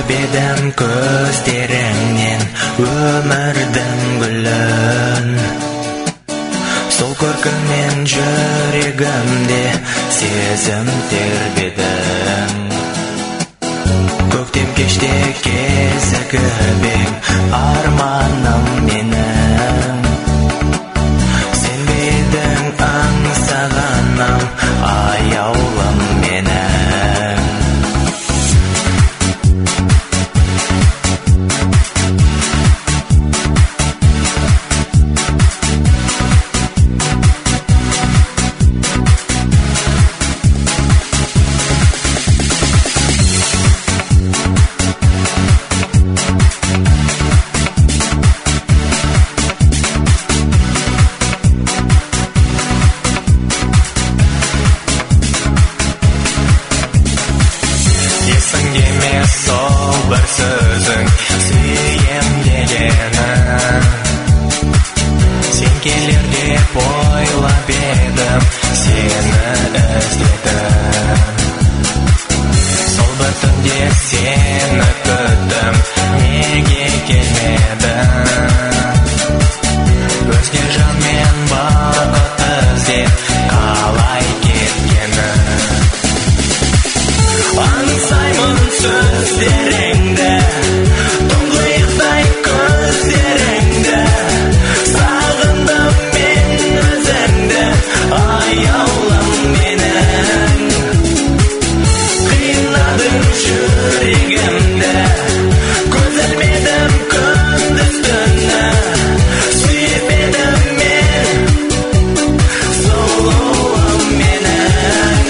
Сүйіп едім көздеріңнен өмірдің гүлін. Сол көркіңнен жүрегімде сезім тербедің. Көктем кеште кезігіп ең арманым менің. Сен бе едің аңсағаным аяулым менің. Сол бір сөзің сүйем дегенің. Сен келер деп ойлап едім, сені іздедім. Сол бір түнде сені күттім, неге келмедің? Өзге жанмен бақыт іздеп қалай кеткенің? Аңсаймын сөздеріңді, тұңғиықтай көздеріңді. Сағындым мен өзіңді, аяулым менің. Қинадың жүрегімді, көз ілмедім күндіз түні. Сүйіп едім мен, сұлуым менің.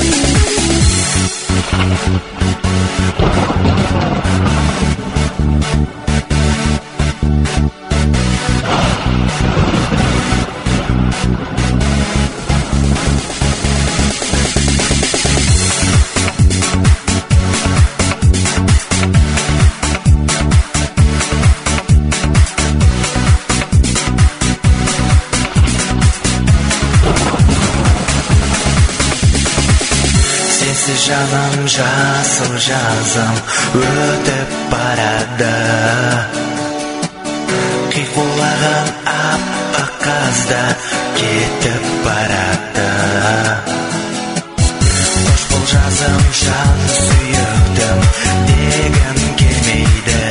Sensiz жаным жасыл жазым өтіп барады. Қиқулаған аппақ қазда кетіп барады. Қош бол жазым жан сүйіктім дегім келмейді.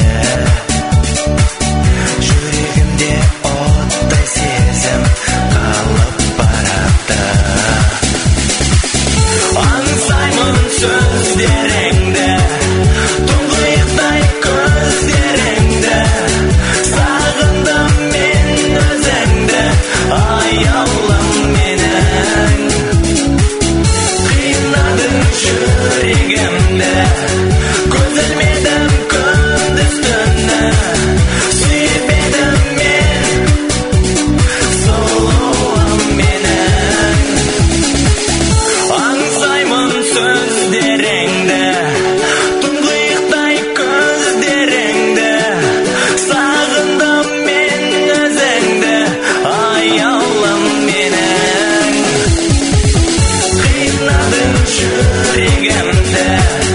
Жүрегімде оттай сезім қалып барады. Аңсаймын сөздеріңді, тұңғиықтай көздеріңді. Сағындым мен өзіңді, аяулым менің. Қинадың жүрегімді, көз ілмедім күндіз түні. Сүйіп едім мен, сұлуым менің. Аңсаймын сөздеріңді, тұңғиықтай көздеріңді. Сағындым мен өзіңді, аяулым менің. Қинадың жүрегімді,